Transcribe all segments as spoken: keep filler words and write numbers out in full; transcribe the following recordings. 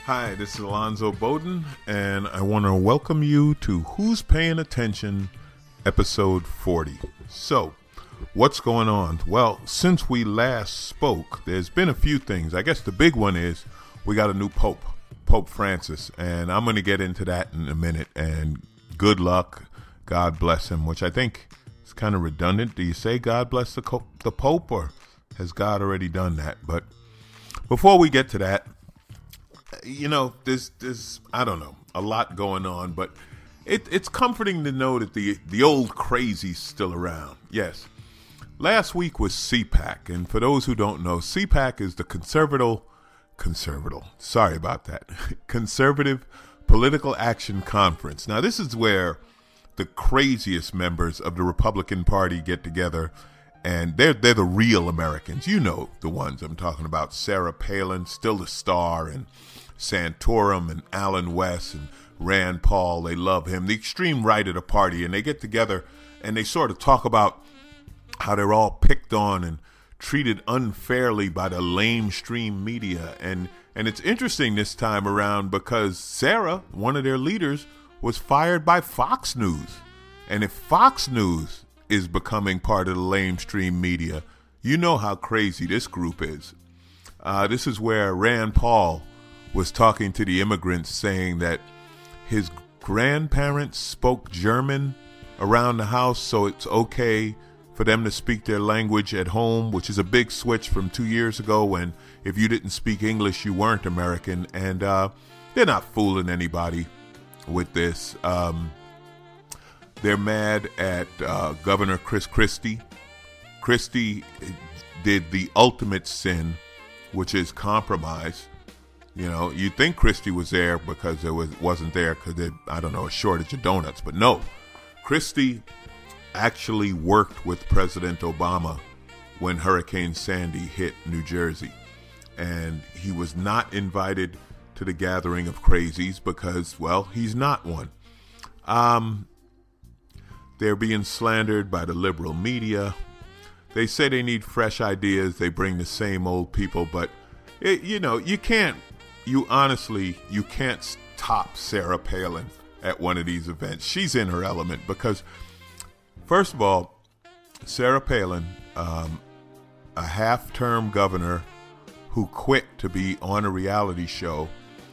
Hi, this is Alonzo Bowden, and I want to welcome you to Who's Paying Attention, episode forty. So, what's going on? Well, since we last spoke, there's been a few things. I guess the big one is we got a new Pope, Pope Francis, and I'm going to get into that in a minute, and good luck, God bless him, which I think is kind of redundant. Do you say God bless the, co- the Pope, or has God already done that? But before we get to that, you know, there's, there's, I don't know, a lot going on, but it, it's comforting to know that the, the old crazy's still around. Yes. Last week was C PAC, and for those who don't know, C PAC is the conservative, conservative, sorry about that, Conservative Political Action Conference. Now, this is where the craziest members of the Republican Party get together, and they're, they're the real Americans. You know the ones I'm talking about. Sarah Palin, still the star, and Santorum and Alan West and Rand Paul. They love him. The extreme right of the party, and they get together and they sort of talk about how they're all picked on and treated unfairly by the lamestream media. And and it's interesting this time around because Sarah, one of their leaders, was fired by Fox News. And if Fox News is becoming part of the lamestream media, you know how crazy this group is. Uh, this is where Rand Paul was talking to the immigrants, saying that his grandparents spoke German around the house, so it's okay for them to speak their language at home, which is a big switch from two years ago when if you didn't speak English, you weren't American. And uh, they're not fooling anybody with this. Um, they're mad at uh, Governor Chris Christie. Christie did the ultimate sin, which is compromise. You know, you'd think Christie was there because there was, wasn't there because there, I don't know, a shortage of donuts. But no, Christie actually worked with President Obama when Hurricane Sandy hit New Jersey. And he was not invited to the gathering of crazies because, well, he's not one. Um, they're being slandered by the liberal media. They say they need fresh ideas. They bring the same old people. But, it, you know, you can't. You honestly, you can't top Sarah Palin at one of these events. She's in her element because, first of all, Sarah Palin, um, a half-term governor who quit to be on a reality show,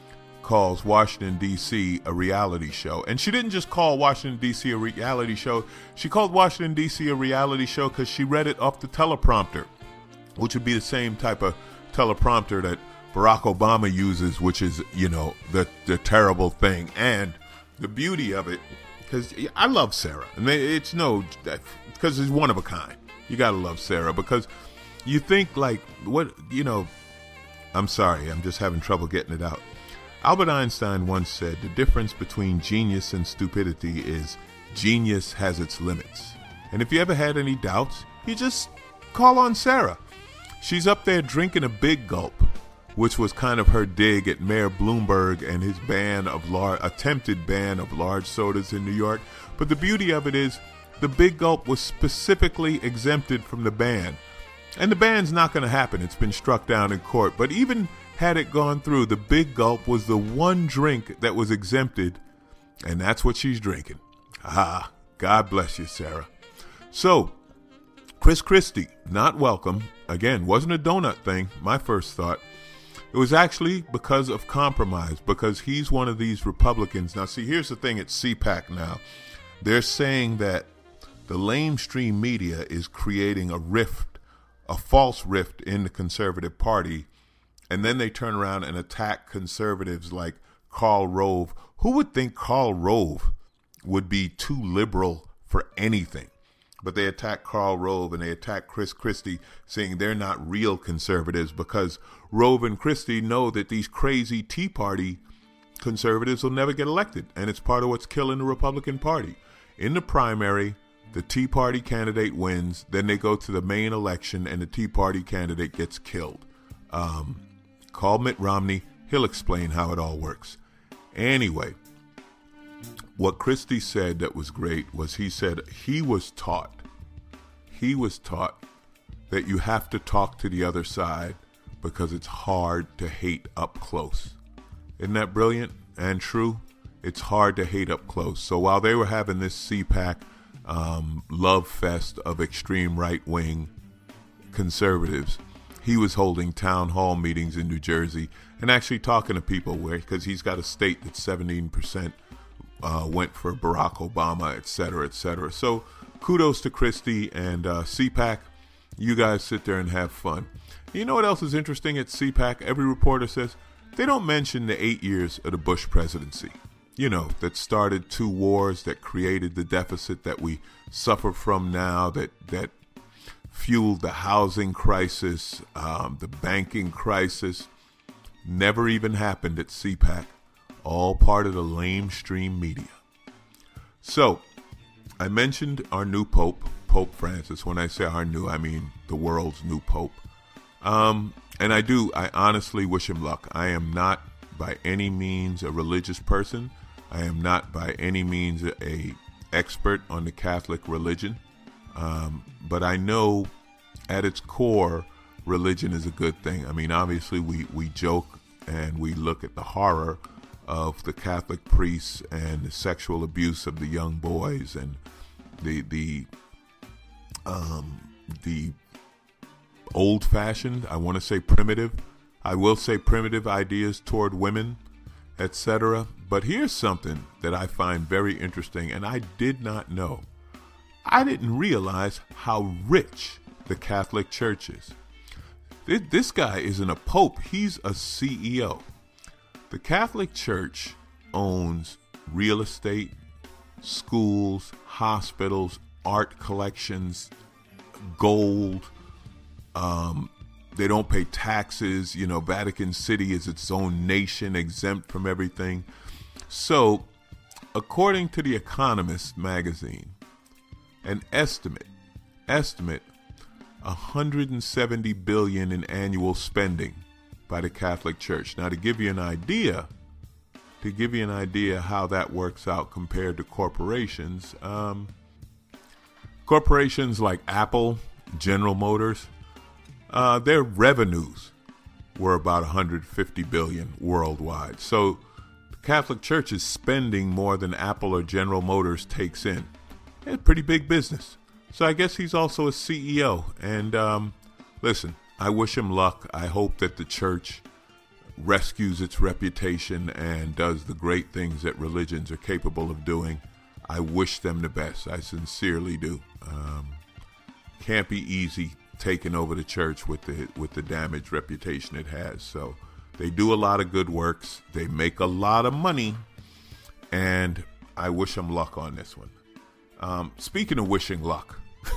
calls Washington, D C a reality show. And she didn't just call Washington, D C a reality show. She called Washington, D C a reality show because she read it off the teleprompter, which would be the same type of teleprompter that Barack Obama uses, which is, you know, the the terrible thing. And the beauty of it, because I love Sarah. I mean, it's no, because it's one of a kind. You got to love Sarah because you think like, what, you know, I'm sorry, I'm just having trouble getting it out. Albert Einstein once said the difference between genius and stupidity is genius has its limits. And if you ever had any doubts, you just call on Sarah. She's up there drinking a big gulp, which was kind of her dig at Mayor Bloomberg and his ban of large, attempted ban of large sodas in New York. But the beauty of it is the big gulp was specifically exempted from the ban. And the ban's not going to happen. It's been struck down in court. But even had it gone through, the big gulp was the one drink that was exempted. And that's what she's drinking. Ah, God bless you, Sarah. So, Chris Christie, not welcome. Again, wasn't a donut thing, my first thought. It was actually because of compromise, because he's one of these Republicans. Now, see, here's the thing at C PAC now. They're saying that the lamestream media is creating a rift, a false rift in the conservative party, and then they turn around and attack conservatives like Karl Rove. Who would think Karl Rove would be too liberal for anything? But they attack Karl Rove and they attack Chris Christie, saying they're not real conservatives because Rove and Christie know that these crazy Tea Party conservatives will never get elected. And it's part of what's killing the Republican Party. In the primary, the Tea Party candidate wins. Then they go to the main election and the Tea Party candidate gets killed. Um, call Mitt Romney. He'll explain how it all works. Anyway, what Christie said that was great was he said he was taught, he was taught that you have to talk to the other side because it's hard to hate up close. Isn't that brilliant and true? It's hard to hate up close. So while they were having this C PAC um, love fest of extreme right-wing conservatives, he was holding town hall meetings in New Jersey and actually talking to people where, because he's got a state that seventeen percent uh, went for Barack Obama, et cetera, et cetera. So kudos to Christie and uh, C PAC. You guys sit there and have fun. You know what else is interesting at C PAC? Every reporter says they don't mention the eight years of the Bush presidency. You know, that started two wars, that created the deficit that we suffer from now, that that fueled the housing crisis, um, the banking crisis. Never even happened at C PAC. All part of the lamestream media. So, I mentioned our new Pope, Pope Francis. When I say our new, I mean the world's new Pope. Um, and I do, I honestly wish him luck. I am not by any means a religious person. I am not by any means a, a expert on the Catholic religion. Um, but I know at its core, religion is a good thing. I mean, obviously we, we joke and we look at the horror of the Catholic priests and the sexual abuse of the young boys and the the um, the old-fashioned, I want to say primitive, I will say primitive ideas toward women, et cetera. But here's something that I find very interesting, and I did not know. I didn't realize how rich the Catholic Church is. This guy isn't a pope, he's a C E O. The Catholic Church owns real estate, schools, hospitals, art collections, gold. Um, they don't pay taxes. You know, Vatican City is its own nation, exempt from everything. So, according to The Economist magazine, an estimate, estimate, one hundred seventy billion dollars in annual spending by the Catholic Church. Now, to give you an idea, to give you an idea how that works out compared to corporations, um, corporations like Apple, General Motors, uh, their revenues were about one hundred fifty billion dollars worldwide. So the Catholic Church is spending more than Apple or General Motors takes in. It's a pretty big business. So I guess he's also a C E O. And um, listen, I wish him luck. I hope that the church rescues its reputation and does the great things that religions are capable of doing. I wish them the best. I sincerely do. Um, can't be easy taking over the church with the with the damaged reputation it has. So they do a lot of good works. They make a lot of money. And I wish them luck on this one. Um, speaking of wishing luck,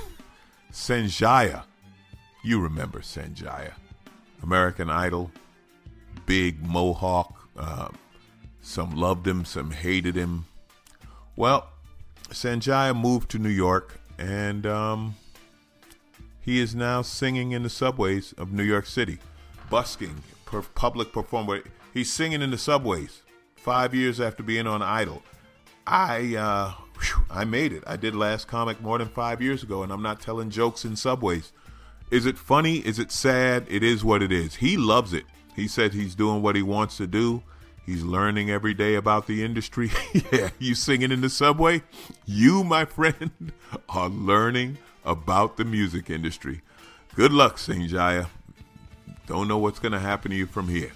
Sanjaya. You remember Sanjaya, American Idol, big mohawk. Uh, some loved him, some hated him. Well, Sanjaya moved to New York, and um, he is now singing in the subways of New York City, busking, per public performer. He's singing in the subways five years after being on Idol. I uh, whew, I made it. I did Last Comic more than five years ago, and I'm not telling jokes in subways. Is it funny? Is it sad? It is what it is. He loves it. He said he's doing what he wants to do. He's learning every day about the industry. Yeah, you singing in the subway? You, my friend, are learning about the music industry. Good luck, Sanjaya. Don't know what's going to happen to you from here.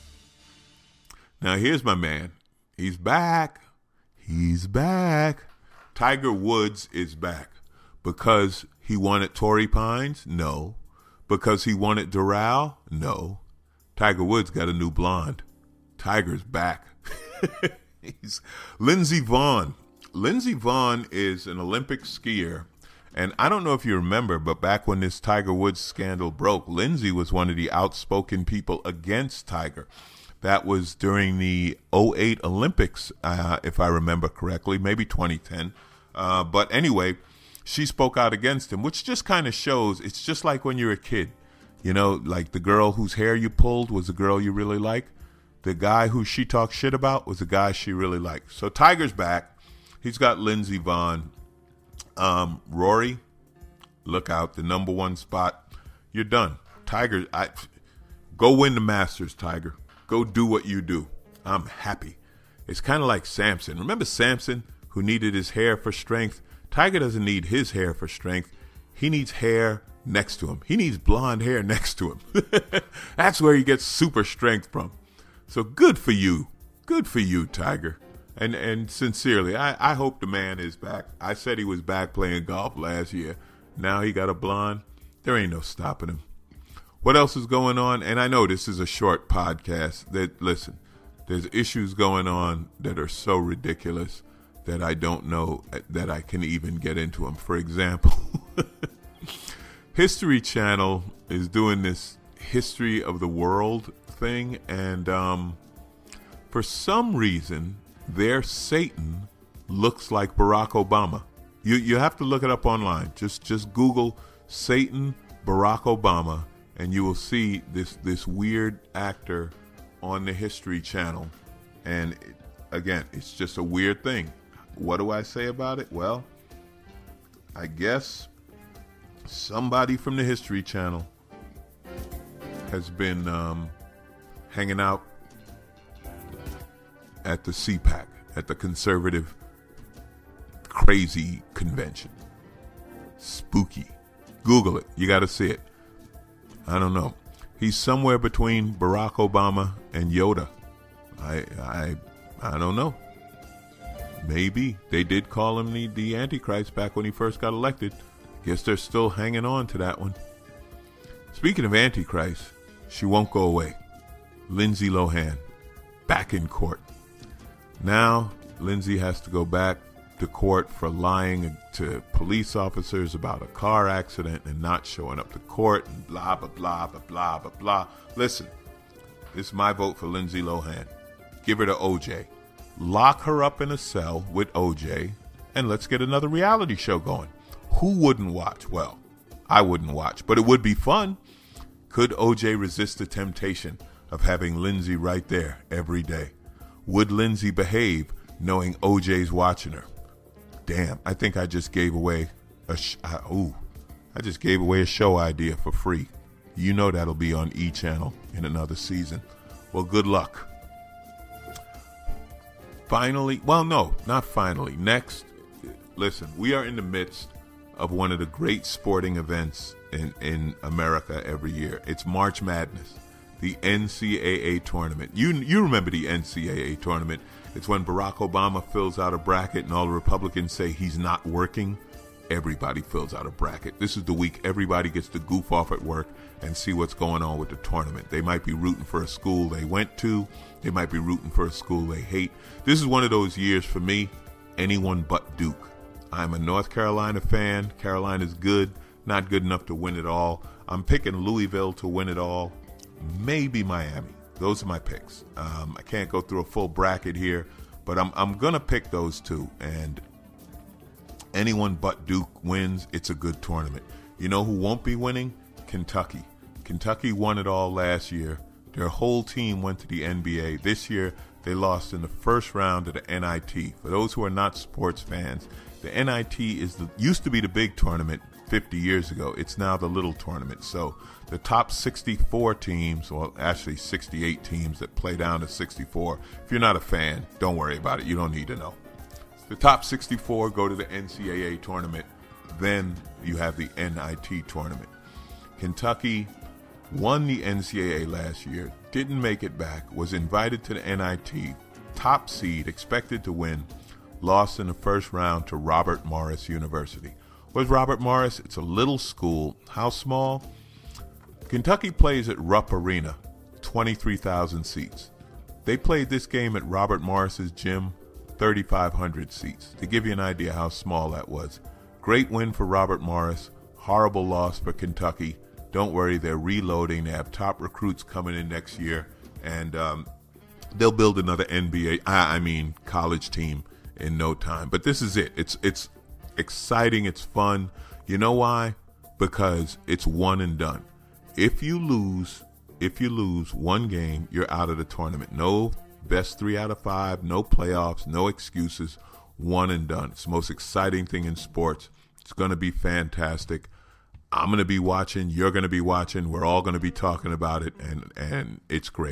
Now, here's my man. He's back. He's back. Tiger Woods is back. Because he wanted Torrey Pines? No. Because he wanted Doral? No. Tiger Woods got a new blonde. Tiger's back. He's Lindsey Vonn. Lindsey Vonn is an Olympic skier. And I don't know if you remember, but back when this Tiger Woods scandal broke, Lindsey was one of the outspoken people against Tiger. That was during the oh eight Olympics, uh, if I remember correctly, maybe twenty ten. Uh, but anyway, she spoke out against him, which just kind of shows it's just like when you're a kid. You know, like the girl whose hair you pulled was the girl you really like. The guy who she talked shit about was the guy she really liked. So Tiger's back. He's got Lindsey Vonn. Um, Rory, look out. The number one spot. You're done. Tiger, I, go win the Masters, Tiger. Go do what you do. I'm happy. It's kind of like Samson. Remember Samson, who needed his hair for strength? Tiger doesn't need his hair for strength. He needs hair next to him. He needs blonde hair next to him. That's where he gets super strength from. So good for you. Good for you, Tiger. And and sincerely, I, I hope the man is back. I said he was back playing golf last year. Now he got a blonde. There ain't no stopping him. What else is going on? And I know this is a short podcast. That listen, there's issues going on that are so ridiculous that I don't know that I can even get into them. For example, History Channel is doing this history of the world thing, and um, for some reason, their Satan looks like Barack Obama. You you have to look it up online. Just just Google Satan Barack Obama, and you will see this this weird actor on the History Channel. And it, again, it's just a weird thing. What do I say about it? Well, I guess somebody from the History Channel has been um, hanging out at the C PAC, at the conservative crazy convention. Spooky. Google it. You got to see it. I don't know. He's somewhere between Barack Obama and Yoda. I I I don't know. Maybe. They did call him the, the Antichrist back when he first got elected. Guess they're still hanging on to that one. Speaking of Antichrist, she won't go away. Lindsay Lohan, back in court. Now, Lindsay has to go back to court for lying to police officers about a car accident and not showing up to court and blah, blah, blah, blah, blah, blah, blah. Listen, this is my vote for Lindsay Lohan. Give her to O J. Lock her up in a cell with O J, and let's get another reality show going. Who wouldn't watch? Well, I wouldn't watch, but it would be fun. Could O J resist the temptation of having Lindsay right there every day? Would Lindsay behave knowing O J's watching her? Damn, I think I just gave away a sh- I, ooh, I just gave away a show idea for free. You know that'll be on E! Channel in another season. Well, good luck. Finally, well, no, not finally. Next, listen, we are in the midst of one of the great sporting events in, in America every year. It's March Madness, the N C double A tournament. You you remember the N C double A tournament. It's when Barack Obama fills out a bracket and all the Republicans say he's not working. Everybody fills out a bracket. This is the week everybody gets to goof off at work and see what's going on with the tournament. They might be rooting for a school they went to. They might be rooting for a school they hate. This is one of those years for me, anyone but Duke. I'm a North Carolina fan. Carolina's good, not good enough to win it all. I'm picking Louisville to win it all. Maybe Miami. Those are my picks. Um, I can't go through a full bracket here, but I'm I'm gonna pick those two. And anyone but Duke wins. It's a good tournament. You know who won't be winning? Kentucky. Kentucky won it all last year. Their whole team went to the N B A. This year, they lost in the first round of the N I T. For those who are not sports fans, the N I T is the, used to be the big tournament fifty years ago. It's now the little tournament. So the top sixty-four teams, or actually sixty-eight teams that play down to sixty-four. If you're not a fan, don't worry about it. You don't need to know. The top sixty-four go to the N C double A tournament. Then you have the N I T tournament. Kentucky won the N C double A last year, didn't make it back, was invited to the N I T, top seed, expected to win, lost in the first round to Robert Morris University. Where's Robert Morris? It's a little school. How small? Kentucky plays at Rupp Arena, twenty-three thousand seats. They played this game at Robert Morris's gym, thirty-five hundred seats. To give you an idea how small that was. Great win for Robert Morris. Horrible loss for Kentucky. Don't worry, they're reloading. They have top recruits coming in next year. And um, they'll build another N B A, I mean college team in no time. But this is it. It's it's exciting. It's fun. You know why? Because it's one and done. If you lose, if you lose one game, you're out of the tournament. No best three out of five, no playoffs, no excuses, one and done. It's the most exciting thing in sports. It's going to be fantastic. I'm going to be watching. You're going to be watching. We're all going to be talking about it, and, and it's great.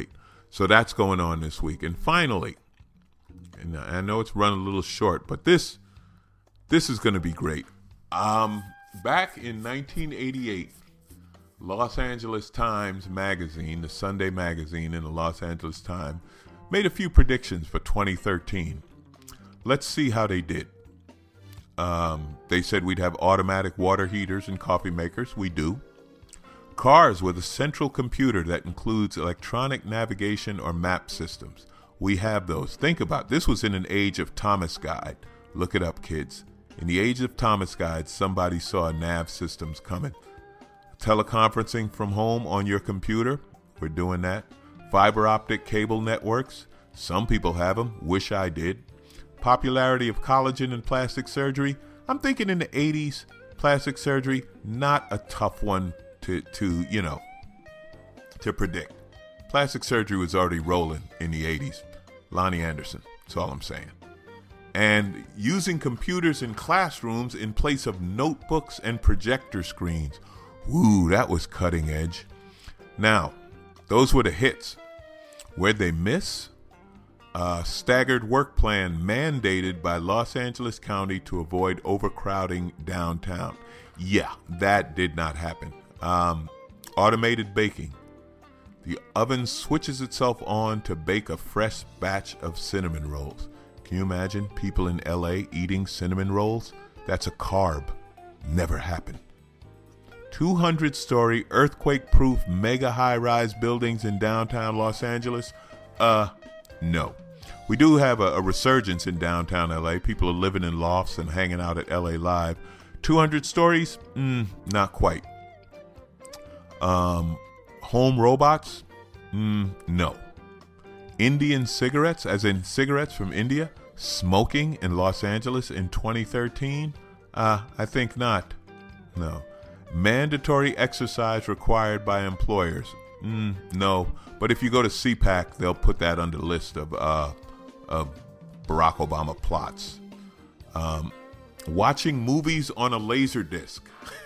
So that's going on this week. And finally, and I know it's run a little short, but this this is going to be great. Um, back in nineteen eighty-eight, Los Angeles Times magazine, the Sunday magazine in the Los Angeles Times, made a few predictions for twenty thirteen. Let's see how they did. Um, they said we'd have automatic water heaters and coffee makers. We do. Cars with a central computer that includes electronic navigation or map systems. We have those. Think about it. This was in an age of Thomas Guide. Look it up, kids. In the age of Thomas Guide, somebody saw nav systems coming. Teleconferencing from home on your computer. We're doing that. Fiber optic cable networks. Some people have them. Wish I did. Popularity of collagen and plastic surgery. I'm thinking in the eighties, plastic surgery, not a tough one to, to you know, to predict. Plastic surgery was already rolling in the eighties. Lonnie Anderson, that's all I'm saying. And using computers in classrooms in place of notebooks and projector screens. Woo, that was cutting edge. Now, those were the hits. Where'd they miss? A staggered work plan mandated by Los Angeles County to avoid overcrowding downtown. Yeah, that did not happen. Um, automated baking. The oven switches itself on to bake a fresh batch of cinnamon rolls. Can you imagine people in L A eating cinnamon rolls? That's a carb. Never happened. two hundred story earthquake-proof mega high-rise buildings in downtown Los Angeles? Uh, no. We do have a, a resurgence in downtown L A. People are living in lofts and hanging out at L A Live. two hundred stories? Mm, not quite. Um, home robots? Mm, no. Indian cigarettes, as in cigarettes from India, smoking in Los Angeles in twenty thirteen? Uh, I think not. No. Mandatory exercise required by employers? Mm, no. But if you go to C PAC, they'll put that on the list of uh, of Barack Obama plots. Um, watching movies on a laser disc.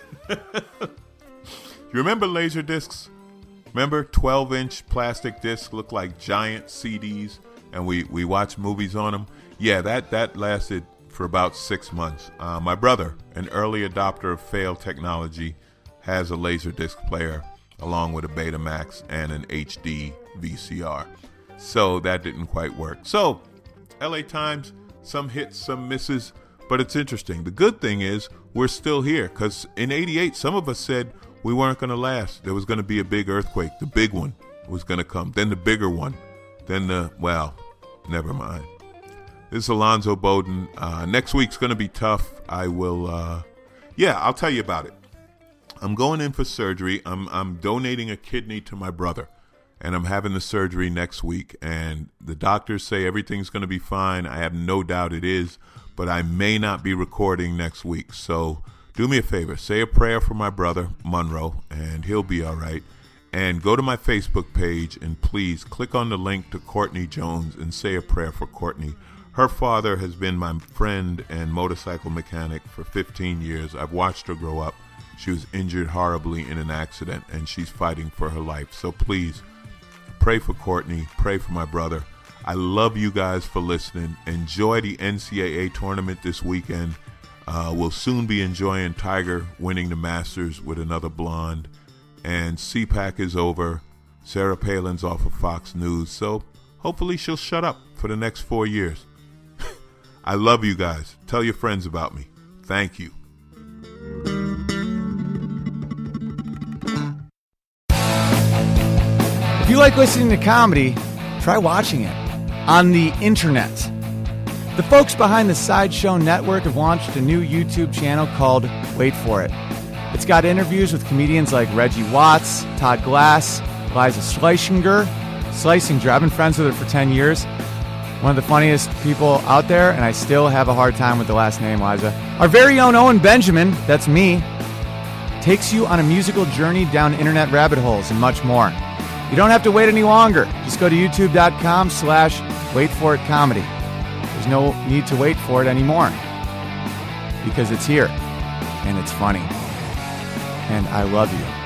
You remember laser discs? Remember twelve inch plastic discs look like giant C Ds, and we, we watched movies on them? Yeah, that, that lasted for about six months. Uh, my brother, an early adopter of failed technology, has a laser disc player along with a Betamax and an H D V C R. So that didn't quite work. So, L A Times, some hits, some misses, but it's interesting. The good thing is we're still here, because in eighty-eight, some of us said we weren't going to last. There was going to be a big earthquake. The big one was going to come. Then the bigger one. Then the, well, never mind. This is Alonzo Bowden. Uh, next week's going to be tough. I will, uh, yeah, I'll tell you about it. I'm going in for surgery. I'm I'm donating a kidney to my brother, and I'm having the surgery next week. And the doctors say everything's going to be fine. I have no doubt it is, but I may not be recording next week. So do me a favor. Say a prayer for my brother, Monroe, and he'll be all right. And go to my Facebook page and please click on the link to Courtney Jones and say a prayer for Courtney. Her father has been my friend and motorcycle mechanic for fifteen years. I've watched her grow up. She was injured horribly in an accident, and she's fighting for her life. So please, pray for Courtney. Pray for my brother. I love you guys for listening. Enjoy the N C double A tournament this weekend. Uh, we'll soon be enjoying Tiger winning the Masters with another blonde. And C PAC is over. Sarah Palin's off of Fox News. So hopefully she'll shut up for the next four years. I love you guys. Tell your friends about me. Thank you. If you like listening to comedy, try watching it on the internet. The folks behind the Sideshow Network have launched a new YouTube channel called Wait For It. It's got interviews with comedians like Reggie Watts, Todd Glass, Liza Schlesinger. Schlesinger, I've been friends with her for ten years. One of the funniest people out there, and I still have a hard time with the last name, Liza. Our very own Owen Benjamin, that's me, takes you on a musical journey down internet rabbit holes and much more. You don't have to wait any longer. Just go to youtube.com slash wait for it comedy. There's no need to wait for it anymore because it's here and it's funny. And I love you.